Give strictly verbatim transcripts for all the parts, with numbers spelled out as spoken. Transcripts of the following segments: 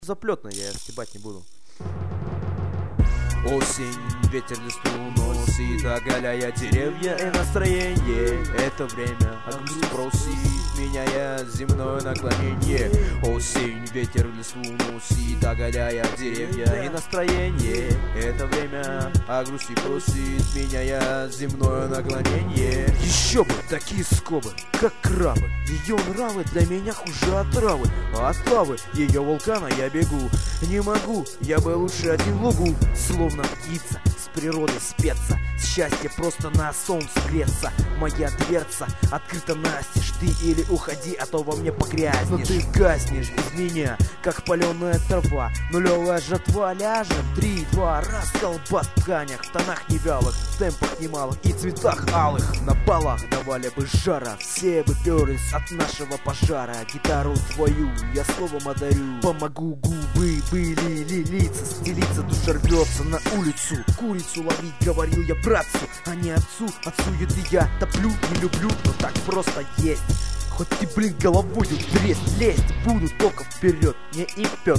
Заплетно, я стебать не буду. Осень, ветер листву носит, оголяя деревья и настроение. Это время огню просит, меняя земное наклонение. Осень, ветер листву носит, оголяя деревья и настроение. Это время о грусти просит, меняя земное наклонение. Еще бы такие скобы, как крабы. Ее нравы для меня хуже отравы. А от лавы ее вулкана я бегу. Не могу, я бы лучше один лугу. Словно птица, с природой спеться. Счастье просто на солнце греться. Моя дверца открыта настежь. Ты или уходи, а то во мне погрязнешь. Но ты гаснешь без меня, как паленая трава. Нулевая жатва ляжет. Три, два, раз, колбас в тканях. В тонах невялых, в темпах немалых и цветах алых. На балах давали бы жара, все бы перлись от нашего пожара. Гитару твою я словом одарю. Помогу губы были лилиться, стелиться, душа рвется на улицу. Курицу ловить, говорил я братцу, а не отцу. От суеты я топлю, не люблю, но так просто есть. Хоть ты, блин, головой тресть, лезть буду только вперед, не импет.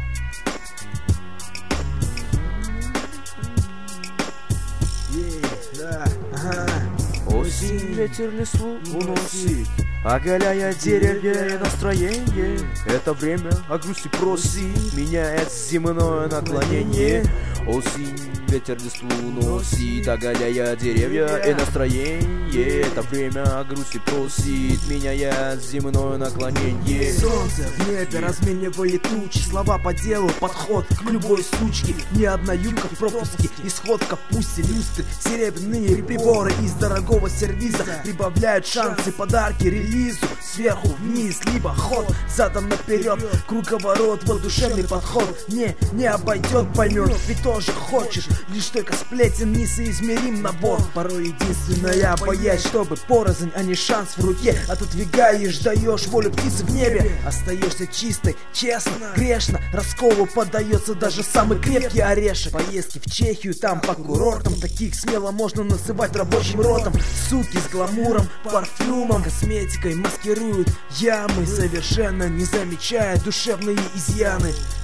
Осень, ветер листву уносит, оголяя деревья и настроение. Это время о грусти просит, меняет земное наклонение. Осень, ветер листву уносит, оголяя деревья и настроение. Это время о грусти просит, меняя земное наклонение. Солнце в небе разменивает тучи, слова по делу, подход к любой сучке. Ни одна юбка в пропуске, исход капусте, люстры, серебряные приборы из дорогого сервиза прибавляют шансы, подарки релизу. Сверху вниз, либо ход задом наперед, круговорот, воодушевный подход. Не, не обойдет, поймет, ведь тоже хочешь. Лишь только сплетен несоизмерим набор. Порой единственная боязнь, чтобы порознь, а не шанс в руке. Отодвигаешь, даешь волю птицы в небе. Остаешься чистой, честно, грешно. Расколу поддается даже самый крепкий орешек. Поездки в Чехию, там по курортам, таких смело можно называть рабочим ротом. Сутки с гламуром, парфюмом, косметикой маскируют ямы, совершенно не замечая душевные изъяны.